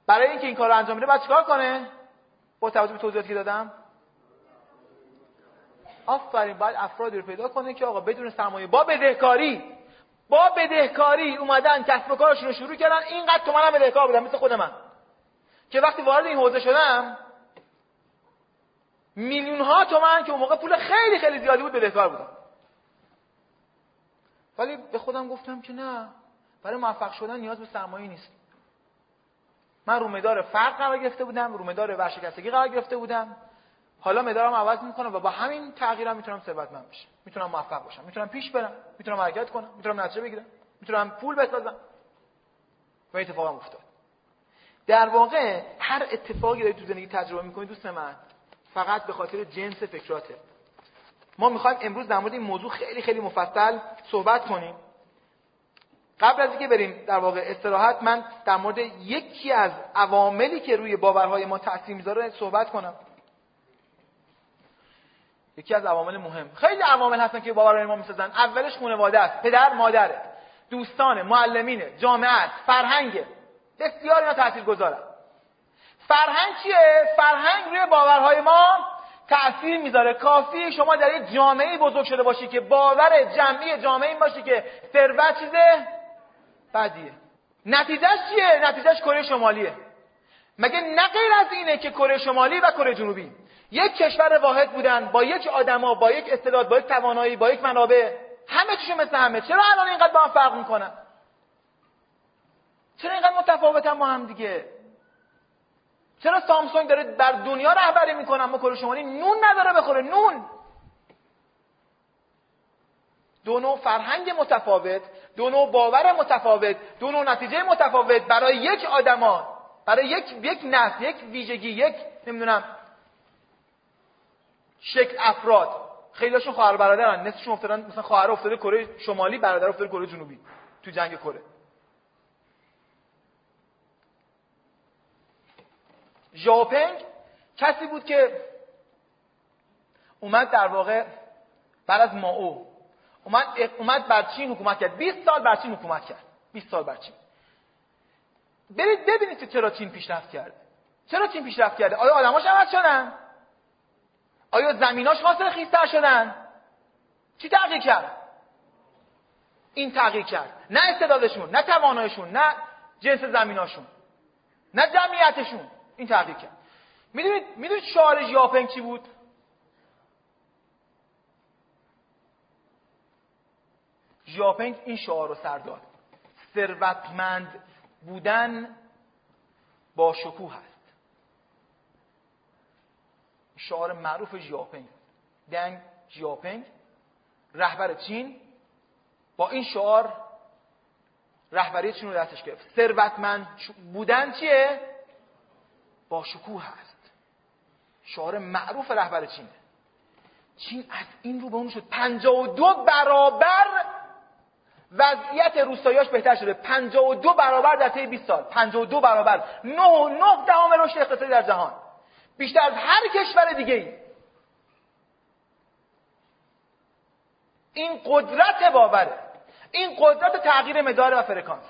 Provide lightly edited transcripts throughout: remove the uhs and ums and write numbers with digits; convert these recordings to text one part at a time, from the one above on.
برای اینکه این کارو انجام بده باید چیکار کنه؟ با توجه به توضیحاتی که دادم، آفرین، باید افرادی رو پیدا کنه که آقا بدون سرمایه با بدهکاری اومدن کسب و کارشون رو شروع کردن. اینقدر تومنم بدهکار بودم مثل خود من که وقتی وارد این حوزه شدم میلیون ها تومان که اون موقع پول خیلی خیلی زیادی بود بدهکار بودم. ولی به خودم گفتم که نه، برای موفق شدن نیاز به سرمایه نیست. من رو مدار فقر قرار گرفته بودم، رو مدار ورشکستگی قرار گرفته بودم. حالا مدارم عوض میکنم و با همین تغییرم میتونم ثروتمند بشم، میتونم موفق باشم، میتونم پیش برم، میتونم حرکت کنم، میتونم نتیجه بگیرم، میتونم پول بسازم. و اتفاقم افتاد. در واقع هر اتفاقی داری تو زندگی تجربه میکنی دوست من فقط به خاطر جنس فکراته. ما میخوایم امروز در مورد این موضوع خیلی خیلی مفصل صحبت کنیم. قبل از اینکه بریم در واقع استراحت، من در مورد یکی از عواملی که روی باورهای ما تاثیر میذاره صحبت کنم. یکی از عوامل مهم، خیلی عوامل هستن که باورهای ما میسازن. اولش خانواده است، پدر مادره، دوستان، معلمینه، جامعه است، فرهنگه. بسیار اینا تاثیرگذارن. فرهنگ چیه؟ فرهنگ روی باورهای ما تأثیر میذاره. کافیه شما در یک جامعه بزرگ شده باشی که باور جمعی جامعه این باشه که ثروت چیزه بدیه. نتیجهش چیه؟ نتیجهش کره شمالیه. مگه نه غیر از اینه که کره شمالی و کره جنوبی یک کشور واحد بودن، با یک آدما، با یک استعداد، با یک توانایی، با یک منابع، همه چیشون مثل همه. چرا الان اینقدر با هم فرق میکنن؟ چرا اینقدر متفاوتن با هم دیگه؟ چرا سامسونگ داره بر دنیا رهبری میکنه اما کره شمالی نون نداره بخوره؟ نون. دو نوع فرهنگ متفاوت، دو نوع باور متفاوت، دو نوع نتیجه متفاوت برای یک آدما، برای یک نسل، یک ویژگی، یک نمیدونم شکل افراد. خیلیشون خواهر برادرن، نصفشون افتادن، مثلا خواهر افتاده کره شمالی، برادر افتاده کره جنوبی تو جنگ کره. ژاوپنگ کسی بود که اومد در واقع بعد از مائو اومد بر چین حکومت کرد. 20 سال بر چین حکومت کرد. 20 سال بر چین. برید ببینید که چرا چین پیشرفت کرده. چرا چین پیشرفت کرده؟ آیا آدماش عوض شدن؟ آیا زمیناش حاصل خیزتر شدن؟ چی تغییر کرد؟ این تغییر کرد. نه استعدادشون، نه تواناییشون، نه جنس زمیناشون، نه جمعیتشون. این تغییر کرد. میدونید شعار ژاوپنگ چی بود؟ ژاوپنگ این شعار رو سر داد: ثروتمند بودن با شکوه است. شعار معروف ژاوپنگ. دنگ ژاوپنگ رهبر چین با این شعار رهبری چین رو دستش گرفت. ثروتمند بودن چیه؟ با شکوه است. شعار معروف رهبر چینه. چین از این رو به اون شد 52 برابر وضعیت روستاییاش بهتر شده. 52 برابر در طی 20 سال. 52 برابر. 9.9 رشد اقتصادی در جهان. بیشتر از هر کشور دیگه‌ای. این قدرت باوره. این قدرت تغییر مدار و فرکانس.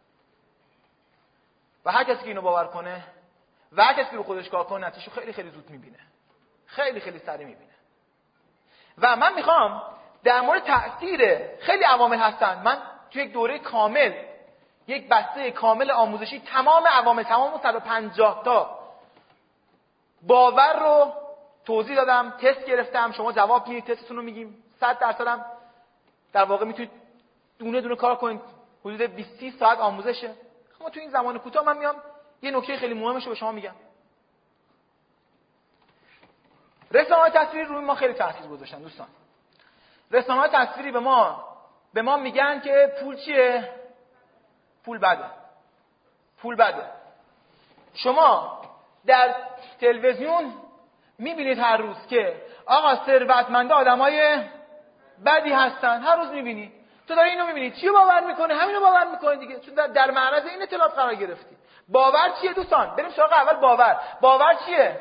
و هر کسی که اینو باور کنه و هر کسی که رو خودش کار کنه نتیجه‌شو خیلی خیلی زود می‌بینه. خیلی خیلی سریع می‌بینه. و من میخوام در مورد تأثیر خیلی عوامل هستن. من توی یک دوره کامل، یک بسته کامل آموزشی، تمام عوامل، تمام 150 تا باور رو توضیح دادم، تست گرفتم. شما جواب میدید، تستتون رو میگیم. 100% هم در واقع میتونید دونه دونه کار کنید. حدود 20 ساعت آموزشه. اما تو این زمان کوتاه من میام یه نکته خیلی مهمش رو به شما میگم. رسانه‌های تصویری روی ما خیلی تاثیر گذاشتن دوستان. رسانه‌های تصویری به ما میگن که پول چیه؟ پول بده. پول بده. شما در تلویزیون میبینید هر روز که آقا ثروتمنده آدمای بدی هستن. هر روز میبینی. تو داری اینو میبینی. چی باور میکنه؟ همینو باور میکنه دیگه. چون در معرض این اطلاعات قرار گرفتی. باور چیه دوستان؟ بریم سراغ اول باور. باور چیه؟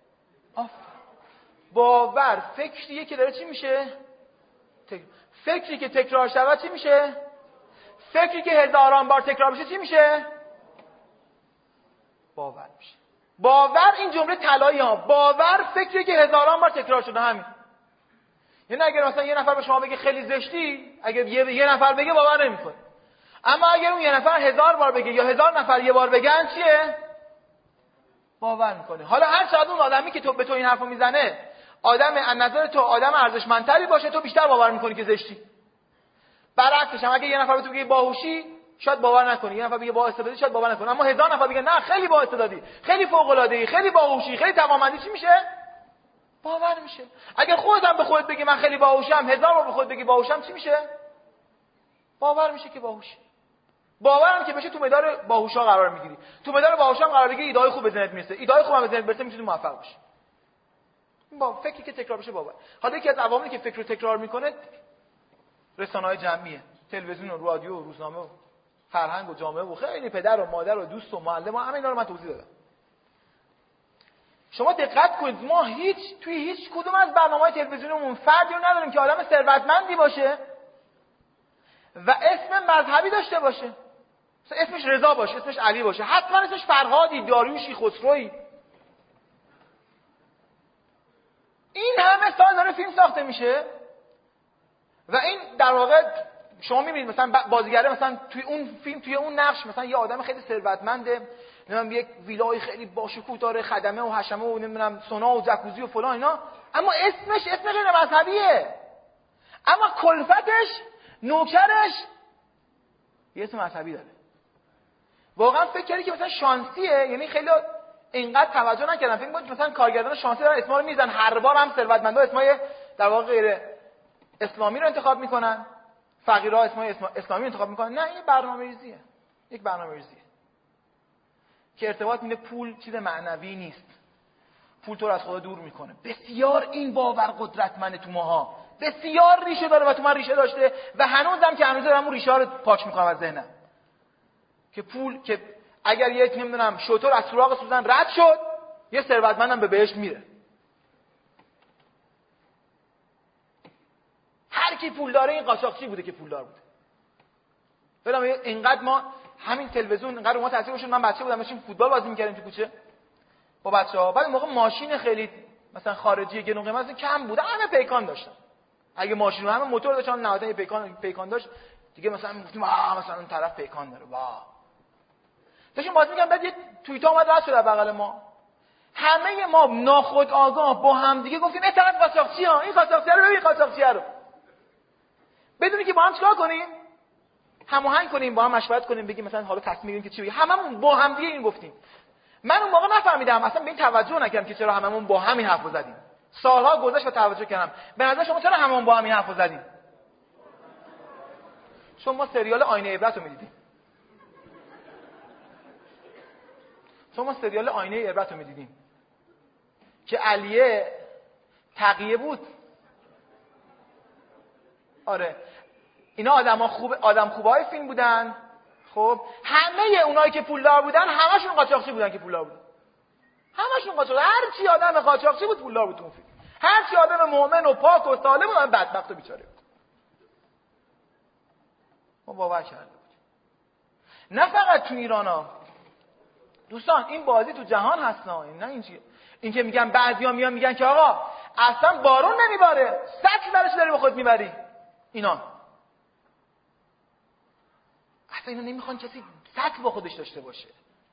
باور فکریه که داره چی میشه؟ فکری که تکرار شود چی میشه؟ فکری که هزاران بار تکرار بشه چی میشه؟ باور میشه. باور این جمله طلایی ها. باور فکری که هزاران بار تکرار شده همین. یعنی اگر مثلا یه نفر به شما بگه خیلی زشتی، اگر یه نفر بگه باور نمیکنه. اما اگر اون یه نفر 1000 بار بگه یا 1000 نفر یه بار بگن چیه؟ باور میکنه. حالا هر چقدر اون آدمی که تو به تو این حرفو میزنه آدم از نظر تو آدم ارزشمندتری باشه، تو بیشتر باور میکنی که زشتی. برعکسش هم اگه یه نفر به تو بگه باهوشی شاید باور نکنی، یه نفر بگه با استعدادی شاید باور نکنی، اما 1000 نفر بگه نه خیلی با استعدادی، خیلی فوق العاده ای، خیلی باهوشی، خیلی توانمندی، چی میشه؟ باور میشه. اگه خودت هم به خودت بگی من خیلی باهوشم، 1000 بار به خودت بگی باهوشم، چی میشه؟ باور میشه که باهوشی. باورم که بشه تو مدار باهوشا قرار میگیری. تو مدار باهوشا قرار بگیری، ایده‌های خوب به ذهنت میرسه. ایده‌های خوبم به ذهنت برسه میتونی موفق باشی. با فکری که تکرار بشه باور. حالا یکی از عواملی که فکر رو تکرار میکنه رسانه‌های جمعیه. تلویزیون و رادیو و روزنامه و فرهنگ و جامعه و خیلی پدر و مادر و دوست و معلم و همه اینا رو من توضیح دادم. شما دقت کنید ما توی هیچ کدوم از برنامه‌های تلویزیونمون فردی رو نداریم که آدم ثروتمندی باشه و اسم مذهبی داشته باشه. مثلا اسمش رضا باشه، اسمش علی باشه، حتما اسمش فرهادی، داریوشی، خسروی. این همه سال داره فیلم ساخته میشه و این در واقع شما میبینید مثلا بازیگره مثلا توی اون فیلم توی اون نقش مثلا یه آدم خیلی ثروتمنده، نمیدونم یک ویلای خیلی باشکوه داره، خدمه و حشمه و نمیدونم سونا و جکوزی و فلان اینا، اما اسمش اسم غیر مذهبیه، اما کلفتش نوکرش یه اسم مذهبی داره. واقعا فکر کردی که مثلا شانسیه؟ یعنی خیلی اینقدر توجه نکردن، فکر می‌کنن مثلا کارگردان شانسی دارن اسما رو میزنن، هر بار هم ثروتمندا اسمای در واقع غیر اسلامی رو انتخاب میکنن، فقیرها اسمای اسلامی انتخاب میکنن. نه، این برنامه‌ریزیه. یک برنامه‌ریزیه که ارتباط میده پول چیز معنوی نیست. پول تو رو از خدا دور میکنه. بسیار این باور قدرتمنده تو ماها، بسیار ریشه داره و تو من ریشه داشته و هنوزم که هنوز دارم اون ریشه ها رو پاک میکنم از ذهنم. که پول که اگر یک نمیدونم شتر از سوراخ سوزن رد شد، یه ثروتمندم به بهشت میره. هر کی پول داره این قاچاقچی بوده که پولدار بوده. ببینم اینقدر ما همین تلویزیون اینقدر ما تاثیر گذاشت. من بچه بودم داشتیم فوتبال بازی می‌کردیم تو کوچه با بچه‌ها. بعد موقع ماشین خیلی مثلا خارجی گرون قیمت کم بود، همه پیکان داشتن. اگه ماشین همه موتور داشتن، نهایتا پیکان داشت دیگه، مثلا میگفتیم مثلا اون طرف پیکان داره. واه، داشتیم بازی می‌کردیم، بعد یه توییت اومد رد شد بغل ما. همه ما ناخودآگاه با هم دیگه گفتیم این طرف قاچاقچی ها، این قاچاقچی رو ببین، قاچاقچی رو. بدونی که با هم چیکار کنیم؟ هماهنگ کنیم، با هم مشورت کنیم، بگیم مثلا حالا تصمیم بگیریم که چی بگیم. هممون با هم دیگه این گفتیم. من اون موقع نفهمیدم، اصلا به این توجه نکردم که چرا هممون با همین حرفو زدیم. سالها گذشت و توجه کردم. به نظر شما چرا هممون با همین حرفو زدیم؟ چون ما سریال آینه عبرت رو می‌دیدیم. که علیه تقیه بود. آره، اینا آدم خوبای فیلم بودن. خب همه اونایی که پولدار بودن همشون قاچاقچی بودن که پولدار بودن. همشون قاچاق. هر چی آدم قاچاقچی بود پولدار بود تو اون فیلم. هر چی آدم مؤمن و پاک و سالم بود بدبخت و بیچاره بود. ما باور کرده بودیم. نه فقط تو ایران دوستان، این بازی تو جهان هست. نه این که میگن بعضیا میگن که آقا اصلا بارون نمیباره، سطل برش داری به خود میبری. اینا اصلا نمیخوان کسی سطل با خودش داشته باشه،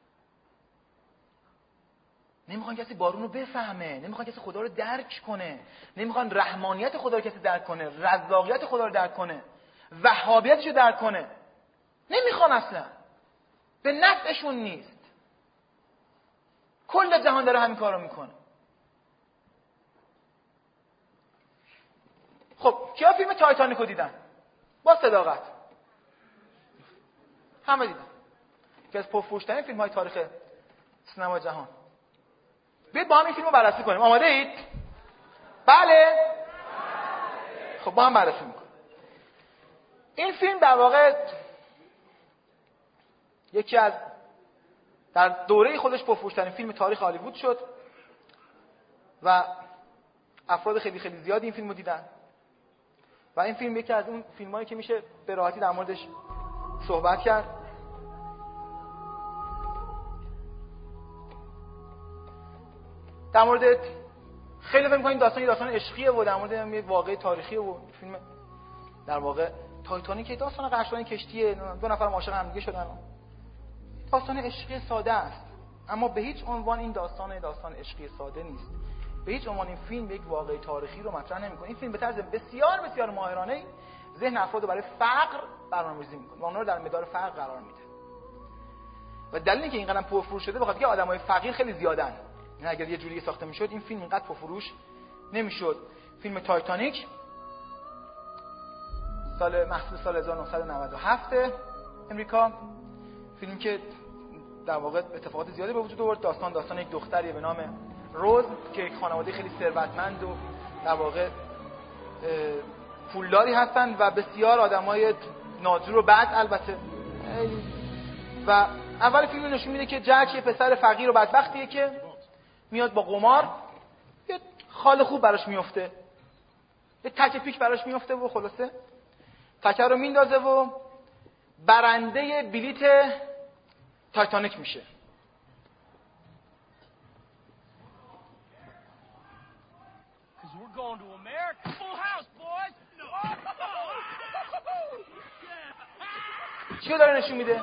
نمیخوان کسی بارون رو بفهمه، نمیخوان کسی خدا رو درک کنه، نمیخوان رحمانیت خدا رو کسی درک کنه، رزاقیت خدا رو درک کنه، وهابیتش رو درک کنه. نمیخوان، اصلا به نفعشون نیست. کل جهان داره همین کارو میکنه. خب کیا فیلم تایتانیکو دیدن؟ با صداقت همه دیدن، که از پرفروش‌ترین فیلم‌های تاریخ سینما جهان. بیاید با هم این فیلمو بررسی کنیم. آماده اید؟ بله؟ خب با هم بررسی میکنیم. این فیلم در واقع یکی از در دوره خودش پرفروش‌ترین فیلم تاریخ هالیوود شد و افراد خیلی خیلی زیادی این فیلمو دیدن و این فیلم یکی از اون فیلمایی که میشه به راحتی در موردش صحبت کرد. در مورد خیلی فکر می‌کنید داستان یه داستان عشقیه و در مورد یه واقعه تاریخیه و فیلم در واقع تایتانیک داستان غرق شدن کشتیه، دو نفر عاشق هم دیگه شدن. داستان عشقی ساده است، اما به هیچ عنوان این داستان عشقی ساده نیست. به هیچ عنوان این فیلم یک واقعه تاریخی رو مطرح نمی‌کنه. این فیلم به طرز بسیار بسیار ماهرانه ذهن افراد رو برای فقر برنامه‌ریزی می‌کنه و اونها رو در مدار فقر قرار میده. و دلیلی که اینقدر پرفروش شده بخاطر اینکه آدمای فقیر خیلی زیادن. یعنی اگر یه جوری ساخته میشد این فیلم اینقدر پرفروش نمیشد. فیلم تایتانیک محصول سال 1997 امریکا، فیلمی که در واقع اتفاقات زیادی به وجود آورد. داستان یک دختری به نام روز که یک خانواده خیلی ثروتمند و در واقع پولداری هستن و بسیار آدمای ناجور و بد البته. و اول فیلم نشون میده که جک یه پسر فقیر و بدبختیه که میاد با قمار یه خال خوب براش میفته، یه تک پیک براش میفته و خلاصه تکه رو میندازه و برنده بلیت تایتانیک میشه. چیو داره نشون میده؟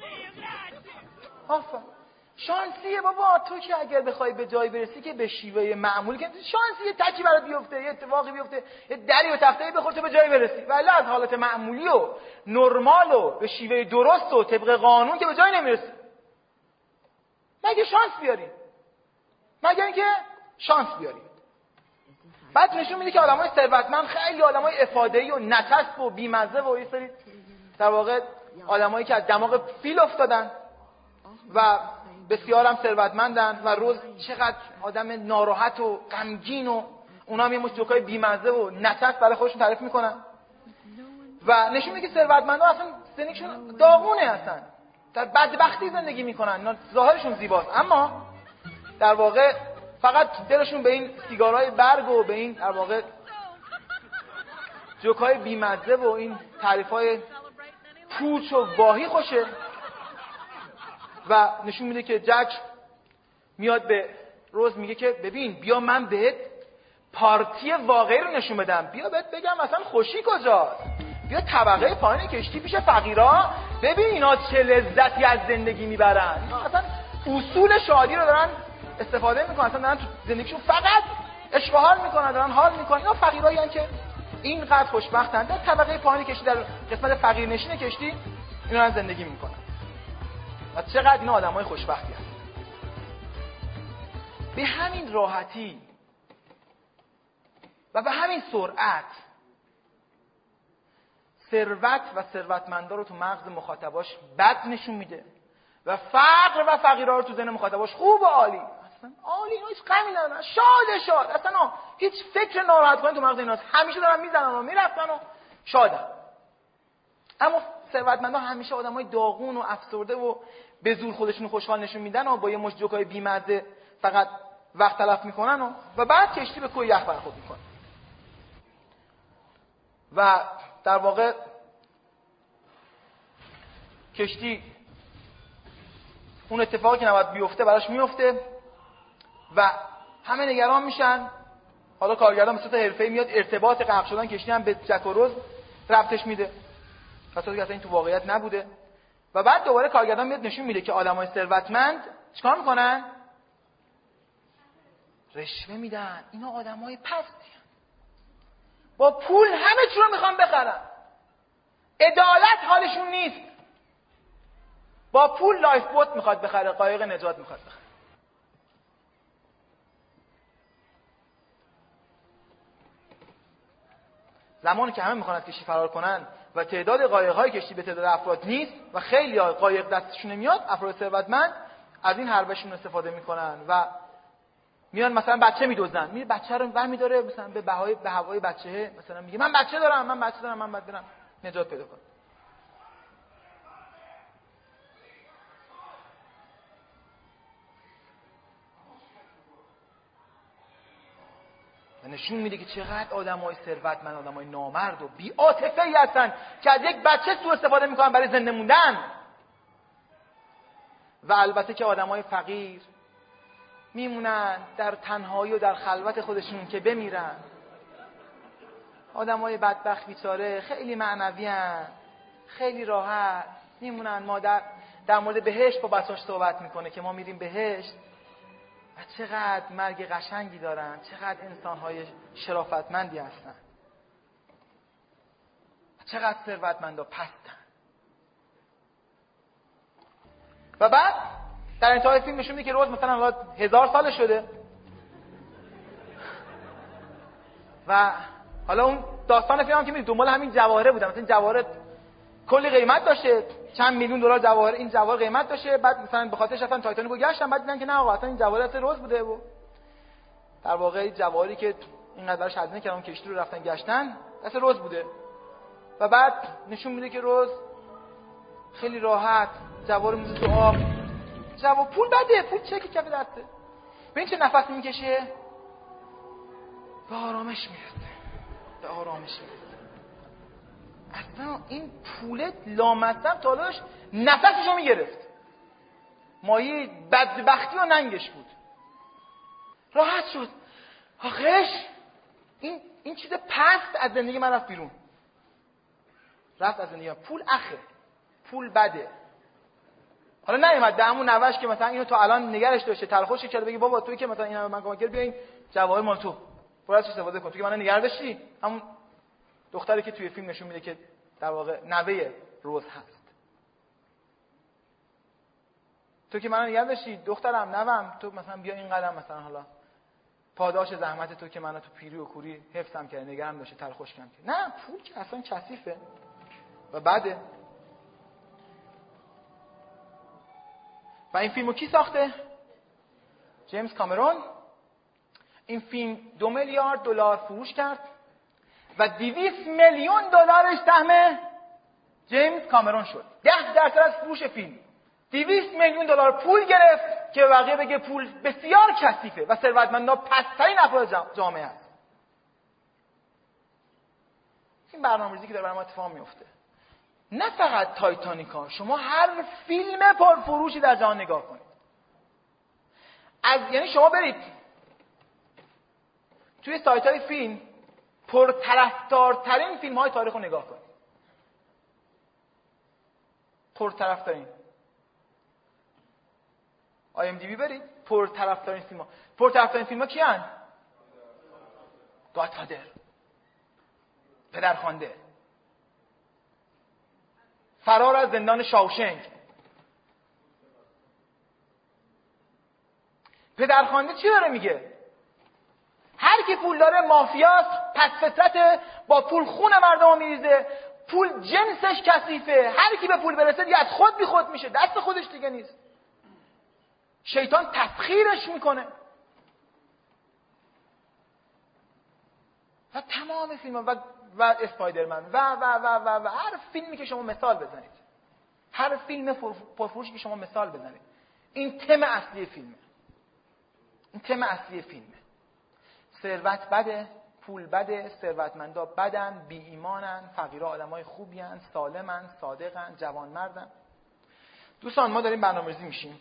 آفا شانسیه بابا، تو که اگر بخوای به جایی برسی که به شیوه معمولی که شانسیه تکی برات بیفته، یه اتفاقی بیفته، یه دری و تخته‌ای بخوره تو به جایی برسی، ولی از حالت معمولی و نرمال و به شیوه درست و طبق قانون که به جایی نمیرسی. مگه شانس بیاری؟ مگه اینکه شانس بیاری. بعد نشون میده که آدمای ثروتمند خیلی آدمای افاده‌ای و نچسب و بی‌مزه و یه سری در واقع آدمایی که از دماغ فیل افتادن و بسیار هم ثروتمندن و روز چقدر آدم ناراحت و غمگین و اونا هم یه مش جوکای بی‌مزه و نچسب برای خودشون تعریف میکنن و نشون میده که ثروتمندا اصلا زندگیشون داغونه، اصلا در بدبختی زندگی میکنن، ظاهرشون زیباست اما در واقع فقط دلشون به این سیگارهای برگ و به این در واقع جوکای بی‌مزه و این تعریفای پوچ و واهی خوشه. و نشون میده که جک میاد به روز میگه که ببین بیا من بهت پارتی واقعی رو نشون بدم، بیا بهت بگم اصلا خوشی کجاست، بیا طبقه پایین کشتی پیش فقیرا، ببین اینا چه لذتی از زندگی میبرن، اینا اصلا اصول شادی رو دارن استفاده میکنن، اصلا دارن تو زندگیشون فقط عشق و حال میکنن، دارن حال میکنن. اینا فقیرایی هستن که اینقدر خوشبختن، در طبقه پایین کشتی، در قسمت فقیر نشین کشتی اینا دارن زندگی میکنن و چقدر اینا آدمای خوشبختی هستن. به همین راحتی و به همین سرعت ثروت و ثروتمندا رو تو مغز مخاطباش بد نشون میده و فقر و فقیرا رو تو ذهن مخاطباش خوب و عالی. اصلا عالی، اینا هیچ غمی ندارن، شاد اصلا هیچ فکر ناراحت کنی تو مغز ایناست، همیشه دارن میزنن و میرفتن و شادن. اما ثروتمندا همیشه آدمای داغون و افسرده و به زور خودشون خوشحال نشون میدن و با یه مش جوکای بی‌مزه فقط وقت تلف میکنن و بعد کشتی به کوه یخ برخورد میکنن. و در واقع کشتی اون اتفاقی که نباید بیفته براش میفته و همه نگران میشن. حالا کارگردان به صورت حرفه‌ای میاد ارتباط غرق شدن کشتی هم به جک و روز ربطش میده، کسایی که اصلا این تو واقعیت نبوده. و بعد دوباره کارگردان میاد نشون میده که آدمای ثروتمند چیکار میکنن؟ رشوه میدن. اینا آدمای پستی، با پول همه چی رو میخوان بخرن، عدالت حالشون نیست. با پول لایف بوت میخواد بخره، قایق نجات میخواد بخره. زمانی که همه میخوان از کشتی فرار کنن و تعداد قایق‌های کشتی به تعداد افراد نیست و خیلی قایق دستشون نمیاد، افراد ثروتمند از این حربشون استفاده میکنن و میان مثلا بچه میدزدن، میره بچه رو برمی‌داره مثلا به هوای بچه‌ه، مثلا میگه من بچه دارم من باید برم نجات پیدا کنم. نشون میده که چقدر آدمای ثروتمند آدمای نامرد و بی‌عاطفه‌ای هستن که از یک بچه سوء استفاده میکنن برای زنده موندن. و البته که آدمای فقیر میمونن در تنهایی و در خلوت خودشون که بمیرن. آدمای بدبخت بیچاره خیلی معنوی هن، خیلی راحت میمونن. مادر در مورد بهشت با بچه‌اش صحبت میکنه که ما میریم بهشت و چقدر مرگ قشنگی دارن، چقدر انسان‌های شرافتمندی هستن، چقدر ثروتمندا پستن. و بعد در انتهای فیلم نشون میده که روز مثلا 1000 سال شده و حالا اون داستان فیلم هم که میگه دنبال همین جواهره بودن. مثلا جواهر کلی قیمت داشته، چند میلیون دلار جواهر، این جواهر قیمت داشته. بعد مثلا به خاطرش رفتن تایتانیک رو گشتن، بعد دیدن که نه آقا اصلا این جواهر اصلا روز بوده و در واقع جواهری که اینقدر براش هزینه کردن کشتی رو رفتن گشتن اصلا روز بوده. و بعد نشون میده که روز خیلی راحت جواهر میذاره تو آب. جواهر پول بده، پول چکی کف دسته. ببین چه نفسی میکشه، به آرامش میرسه، به آرامش میرسه. اصلا این پول لامصب تالاش نفسشو میگرفت، مایه بدبختی و ننگش بود. راحت شد. آخرش این چیز پست از زندگی من رفت بیرون، رفت از زندگی من. پول اخه، پول بده. حالا نیومد به همون نوش که مثلا اینو تا الان نگرش داشته تلخوش کرده بگی بابا توی که مثلا اینا من کمک کرد بیا این جواهر مال تو برو ازش استفاده کن، تو که من نگار داشتی. همون دختری که توی فیلم نشون میده که در واقع نوه روز هست، تو که منو نگار داشتی دخترم، نوام، تو مثلا بیا این قدم مثلا حالا پاداش زحمت تو که منو تو پیری و کوری حفظم کرد، نگرم داشته، تلخوش کردم. نه پول که اصلا کثیفه و بعده. و این فیلمو کی ساخته؟ جیمز کامرون. این فیلم 2 میلیارد دلار فروش کرد و 200 میلیون دلارش سهم جیمز کامرون شد. 10% از فروش فیلم 200 میلیون دلار پول گرفت که بقیه بگه پول بسیار کثیفه و ثروتمندا پست‌ترین افراد جامعه است. این برنامه‌ریزی که داره برای ما اتفاق میفته. نه فقط تایتانیکا، شما هر فیلم پرفروشی در جهان نگاه کنید. یعنی شما برید توی سایت‌های فیلم پرطرفدارترین فیلم‌های تاریخ رو نگاه کنید. پرطرفدارین IMDb برید، پرطرفدارین فیلم‌ها. پرطرفدارین فیلم‌ها کیان؟ گادفادر، پدرخوانده، فرار از زندان شاوشنگ. پدرخوانده چی داره میگه؟ هر کی پول داره مافیاست، پس فطرت با پول خون مردم رو میریزه، پول جنسش کثیفه، هر کی به پول برسه دیگه از خود بی خود میشه، دست خودش دیگه نیست. شیطان تسخیرش میکنه. و تمام فیلم و اسپایدرمن و هر فیلمی که شما مثال بزنید، هر فیلم پرفروشی که شما مثال بزنید، این تم اصلی فیلمه. این تم اصلی فیلمه. ثروت بده، پول بده، ثروتمندا بدن، بی ایمانن، فقیرا آدمای خوبی ان، سالمن، صادقن، جوانمردن. دوستان ما داریم برنامه‌ریزی میشیم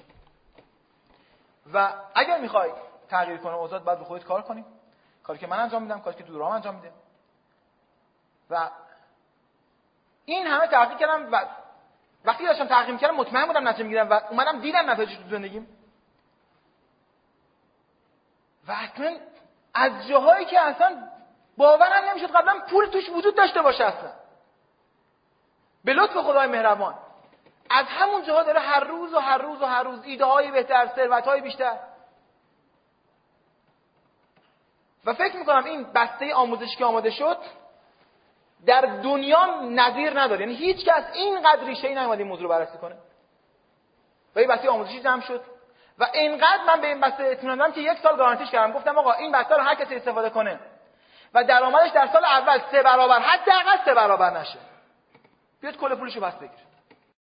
و اگر میخوای تغییر کنه اوضاع باید به خودت کار کنی. کاری که من انجام میدم، کاری که دورام انجام میده. و این همه تحقیق کردم و وقتی داشتم تحقیق میکردم مطمئن بودم نتیجه میگیرم و اومدم دیدم نتیجهش تو زندگیم. و اصلا از جاهایی که اصلا باورم نمیشد قبلا پول توش وجود داشته باشه، اصلا به لطف خدای مهربان از همون جاها داره هر روز ایده های بهتر، ثروت های بیشتر. و فکر میکنم این بسته آموزشی که آماده شد در دنیا نظیر نداره. یعنی هیچ کس اینقدر ریشه‌ای نیومد این موضوع رو بررسی کنه. و این بسته آموزشی جمع شد و اینقدر من به این بسته اطمینان دارم که 1 سال گارانتیش کردم. گفتم آقا این بسته رو هر کسی استفاده کنه و درآمدش در سال اول 3 برابر، حداقل 3 برابر نشه، بیاد کل پولشو پس بگیر.